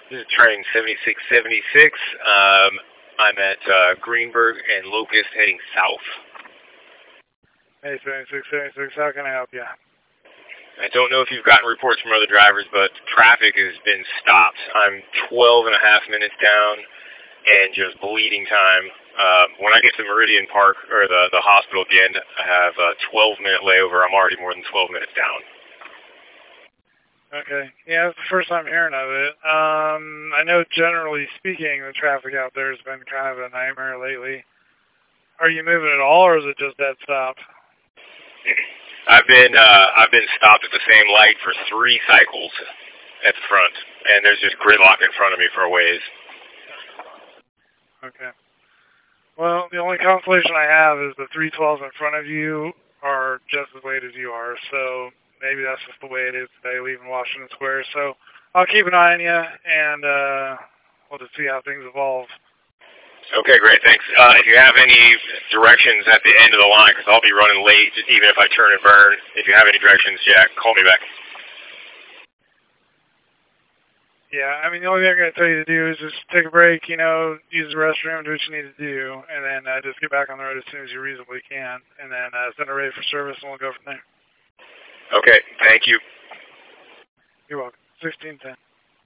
This is train 7676. I'm at Greenberg and Locust heading south. Hey, 7676, how can I help you? I don't know if you've gotten reports from other drivers, but traffic has been stopped. I'm 12 and a half minutes down and just bleeding time. When I get to Meridian Park, or the hospital at the end, I have a 12-minute layover. I'm already more than 12 minutes down. Okay. Yeah, it's the first time hearing of it. I know generally speaking, the traffic out there has been kind of a nightmare lately. Are you moving at all, or is it just dead stop? I've been stopped at the same light for 3 cycles at the front, and there's just gridlock in front of me for a ways. Okay. Well, the only consolation I have is the 312s in front of you are just as late as you are, so maybe that's just the way it is today, leaving Washington Square. So I'll keep an eye on you, and we'll just see how things evolve. Okay, great, thanks. If you have any directions at the end of the line, because I'll be running late, just even if I turn and burn, if you have any directions, Jack, call me back. Yeah, I mean, the only thing I'm going to tell you to do is just take a break, use the restroom, do what you need to do, and then just get back on the road as soon as you reasonably can, and then send it ready for service, and we'll go from there. Okay, thank you. You're welcome. 1610.